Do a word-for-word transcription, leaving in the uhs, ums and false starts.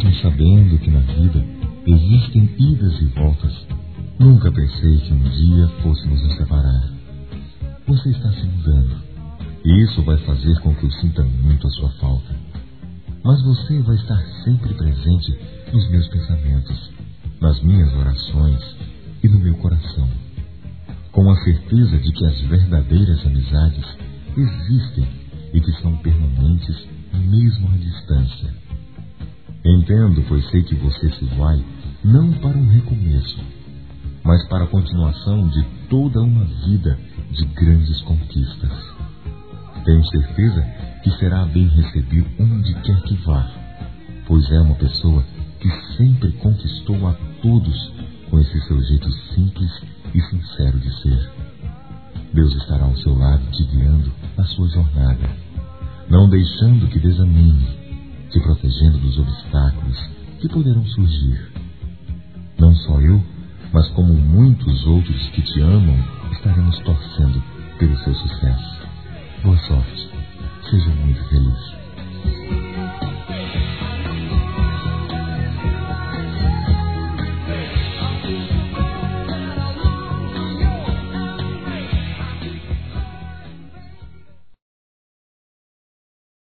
Mesmo sabendo que na vida existem idas e voltas, nunca pensei que um dia fôssemos nos separar. Você está se mudando, e isso vai fazer com que eu sinta muito a sua falta. Mas você vai estar sempre presente nos meus pensamentos, nas minhas orações e no meu coração, com a certeza de que as verdadeiras amizades existem e que são permanentes mesmo à distância. Entendo, pois sei que você se vai não para um recomeço, mas para a continuação de toda uma vida de grandes conquistas. Tenho certeza que será bem recebido onde quer que vá, pois é uma pessoa que sempre conquistou a todos com esse seu jeito simples e sincero de ser. Deus estará ao seu lado te guiando na sua jornada, não deixando que desanime, te protegendo dos obstáculos que poderão surgir. Não só eu, mas como muitos outros que te amam, estaremos torcendo pelo seu sucesso. Boa sorte. Seja muito feliz.